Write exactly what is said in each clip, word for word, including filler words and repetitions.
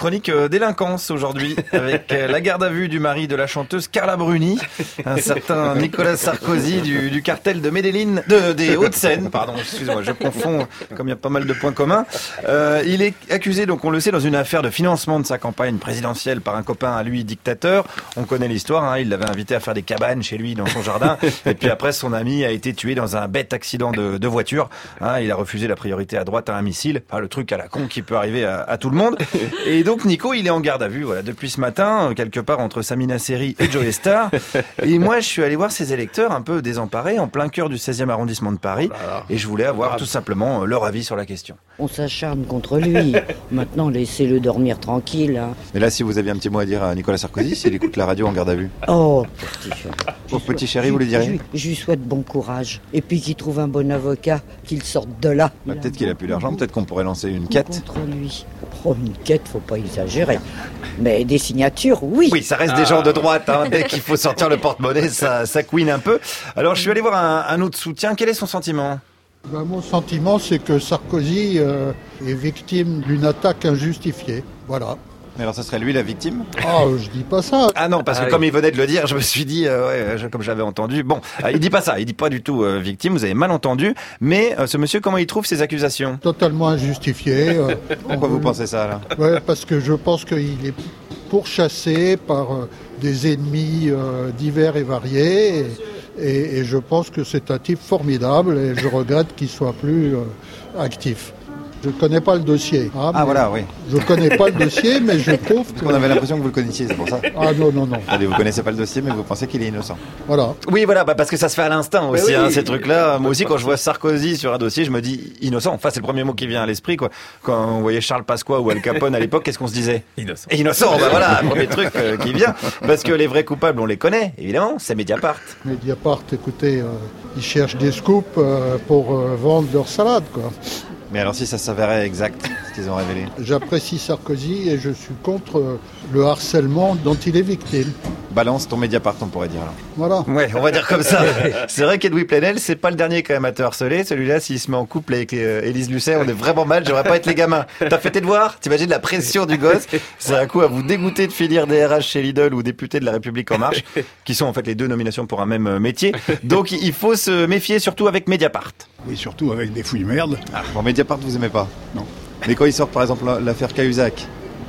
chronique euh, délinquance aujourd'hui, avec euh, la garde à vue du mari de la chanteuse Carla Bruni, un certain Nicolas Sarkozy du, du cartel de Medellín, de, des Hauts-de-Seine, pardon, excusez-moi, je confonds, comme il y a pas mal de points communs. Euh, il est accusé, donc on le sait, dans une affaire de financement de sa campagne présidentielle par un copain à lui dictateur. On connaît l'histoire, hein, il l'avait invité à faire des cabanes chez lui dans son jardin, et puis après son ami a été tué dans un bête accident de, de voiture. Hein, il a refusé la priorité à droite à un missile, enfin, le truc à la con qui peut arriver à, à tout le monde. Et donc Nico, il est en garde à vue, voilà, depuis ce matin, quelque part entre Samina Seri et Joe Star. Et moi, je suis allé voir ses électeurs un peu désemparés, en plein cœur du seizième arrondissement de Paris, et je voulais avoir tout simplement leur avis sur la question. On s'acharne contre lui. Maintenant, laissez-le dormir tranquille. Hein. Mais là, si vous aviez un petit mot à dire à Nicolas Sarkozy, s'il écoute la radio en garde à vue. Oh, petit chéri. Pour petit chéri, vous lui direz je, je lui souhaite bon courage. Et puis qu'il trouve un bon avocat, qu'il sorte de là. Bah, peut-être qu'il a plus d'argent, peut-être qu'on pourrait lancer une quête. Contre lui. Oh, une quête, faut pas exagérer. Mais des signatures, oui. Oui, ça reste ah. des gens de droite. Hein. Dès qu'il faut sortir le porte-monnaie, ça, ça couine un peu. Alors, je suis allé voir un, un autre soutien. Quel est son sentiment ? Ben, mon sentiment, c'est que Sarkozy euh, est victime d'une attaque injustifiée. Voilà. Mais alors, ça serait lui la victime ? Ah, je dis pas ça. Ah non, parce que ah, comme oui. il venait de le dire, je me suis dit, euh, ouais, comme j'avais entendu. Bon, euh, il dit pas ça, il dit pas du tout euh, victime, vous avez mal entendu. Mais euh, ce monsieur, comment il trouve ces accusations ? Totalement injustifié. Euh, Pourquoi vous pensez ça, là ? Ouais, parce que je pense qu'il est pourchassé par euh, des ennemis euh, divers et variés. Et, et, et je pense que c'est un type formidable et je regrette qu'il soit plus euh, actif. Je ne connais pas le dossier. Hein, ah voilà, oui. Je ne connais pas le dossier, mais je trouve que... On avait l'impression que vous le connaissiez, c'est pour ça. Ah non, non, non. Allez, vous ne connaissez pas le dossier, mais vous pensez qu'il est innocent. Voilà. Oui, voilà, bah parce que ça se fait à l'instinct aussi, oui, hein, oui. ces trucs-là. Moi aussi, quand je vois Sarkozy sur un dossier, je me dis innocent. Enfin, c'est le premier mot qui vient à l'esprit, quoi. Quand on voyait Charles Pasqua ou Al Capone à l'époque, qu'est-ce qu'on se disait ? Innocent. Innocent, bah voilà, le premier truc euh, qui vient. Parce que les vrais coupables, on les connaît, évidemment, c'est Mediapart. Mediapart, écoutez, euh, ils cherchent des scoops euh, pour euh, vendre leur salade, quoi. Mais alors si ça s'avérait exact, ce qu'ils ont révélé ? J'apprécie Sarkozy et je suis contre le harcèlement dont il est victime. Balance ton Mediapart, on pourrait dire. Alors. Voilà. Ouais, on va dire comme ça. C'est vrai qu'Edoui Plenel, c'est pas le dernier quand même à te harceler. Celui-là, s'il se met en couple avec euh, Élise Lucet, on est vraiment mal. J'aimerais pas être les gamins. T'as fait tes devoirs ? T'imagines la pression du gosse ? C'est un coup à vous dégoûter de finir D R H chez Lidl ou député de La République En Marche, qui sont en fait les deux nominations pour un même métier. Donc il faut se méfier surtout avec Mediapart. Oui, surtout avec des fouilles merdes. Ah, bon, Mediapart, vous aimez pas ? Non. Mais quand il sort par exemple l'affaire Cahuzac ?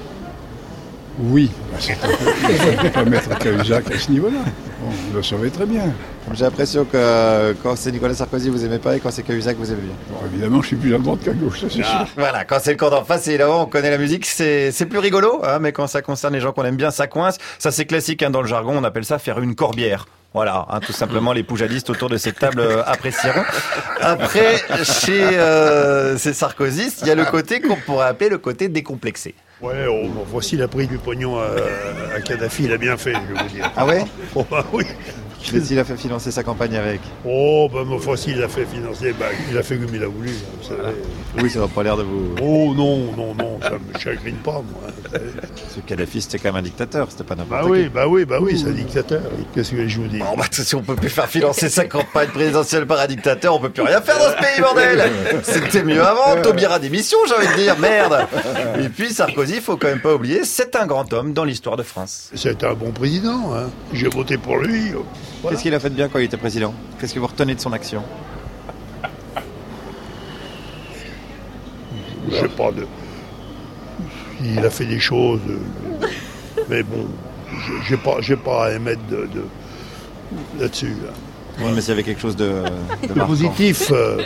Oui, bah, c'est un peu, on peut pas mettre Cahuzac à ce niveau-là. Bon, on le savait très bien. J'ai l'impression que quand c'est Nicolas Sarkozy, vous aimez pas, et quand c'est Cahuzac, vous aimez bien. Bon, évidemment, je suis plus à droite qu'à gauche, ça c'est ah, sûr. Voilà, quand c'est le camp d'en face, évidemment, on connaît la musique, c'est, c'est plus rigolo, hein, mais quand ça concerne les gens qu'on aime bien, ça coince. Ça c'est classique, hein, dans le jargon, on appelle ça faire une corbière. Voilà, hein, tout simplement, les poujadistes autour de cette table euh, apprécieront. Après, chez euh, ces sarkozystes, il y a le côté qu'on pourrait appeler le côté décomplexé. Ouais, oh, bon, voici, il a pris du pognon à, à Kadhafi, il a bien fait, je vais vous dire. Ah ouais ? Oh bah oui. Qu'est-ce qu'il a fait financer sa campagne avec ? Oh, bah, ma fois, s'il a fait financer, bah, il a fait comme il a voulu, hein, vous savez. Oui, ça n'a pas l'air de vous... Oh, non, non, non, ça me chagrine pas, moi. Ce Kadhafi, c'était quand même un dictateur, c'était pas n'importe bah qui. Oui, bah oui, bah oui, c'est un dictateur. Qu'est-ce que je vous dis ? Bon, bah, si on peut plus faire financer sa campagne présidentielle par un dictateur, on peut plus rien faire dans ce pays, bordel ! C'était mieux avant, Taubira démission, j'ai envie de dire, merde ! Et puis, Sarkozy, faut quand même pas oublier, c'est un grand homme dans l'histoire de France. C'est un bon président, hein. J'ai voté pour lui. Voilà. Qu'est-ce qu'il a fait de bien quand il était président ? Qu'est-ce que vous retenez de son action ? Je sais pas, de... il a fait des choses, mais bon, j'ai pas, j'ai pas à émettre de, de... là-dessus. Là. Oui, mais s'il y avait quelque chose de, de, de positif. Euh...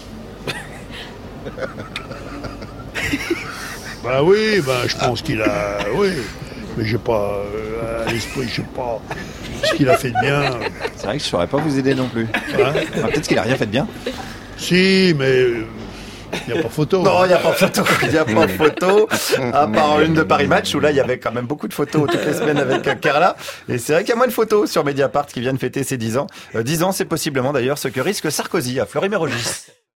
bah oui, bah, je pense qu'il a, oui, mais j'ai pas euh, à l'esprit, je sais pas ce qu'il a fait de bien. C'est vrai que je saurais pas vous aider non plus. Hein enfin, peut-être qu'il a rien fait de bien. Si, mais il n'y a pas photo. Non, il n'y a pas photo. Il n'y a pas photo. À part une de Paris Match où là, il y avait quand même beaucoup de photos toutes les semaines avec Carla. Et c'est vrai qu'il y a moins de photos sur Mediapart qui viennent fêter ses dix ans. Euh, dix ans, c'est possiblement d'ailleurs ce que risque Sarkozy à Fleury-Mérogis.